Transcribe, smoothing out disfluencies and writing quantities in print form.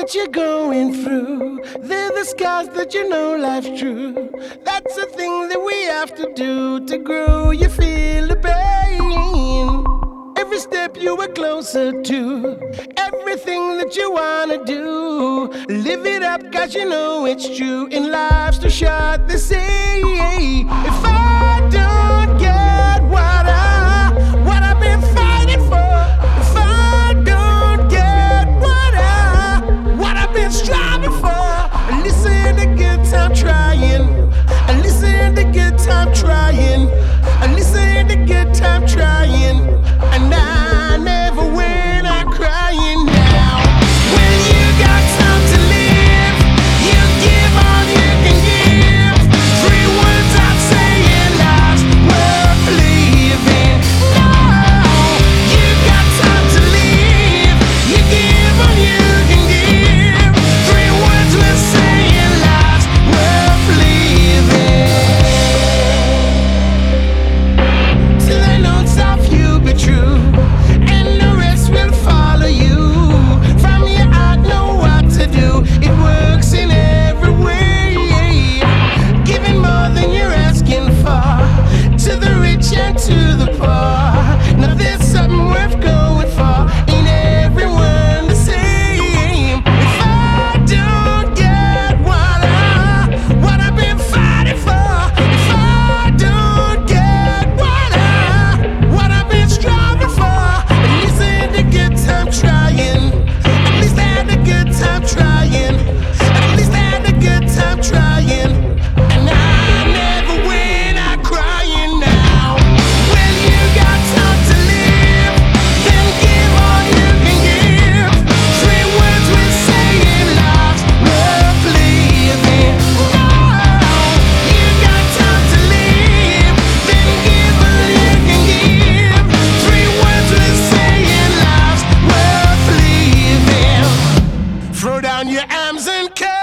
that you're going through. They're the scars that you know life's true. That's the thing that we have to do to grow. You feel the pain. Every step you are closer to everything that you wanna do. Live it up, cause you know it's true. In life's too short, they say. If I don't get what I've been fighting for, if I don't get what I've been striving for, listen to good time trying, listen to good time trying, listen to good time trying, and I never win, I'm crying now. When you got time to live, you give all you can give. 3 words I'd say in life's worth living. Now you got time to live, you give all you can give. 3 words we'll say in life's worth living. Till I know it's off, you be true, and the rest will follow you. From your heart, know what to do. It works in every way. Giving more than you're asking for, to the rich and to the poor. Now there's something worth going for. Ain't everyone the same? If I don't get what I've been fighting for, if I don't get what I've been striving for, at least I had a good time trying. At least I had a good time trying. At least I had a good time trying. And I never win, I'm crying now. When you got time to live, then give all you can give. 3 words we say in life's worth living. Now you got time to live, then give all you can give. 3 words we say in life's worth living. Throw down your arms and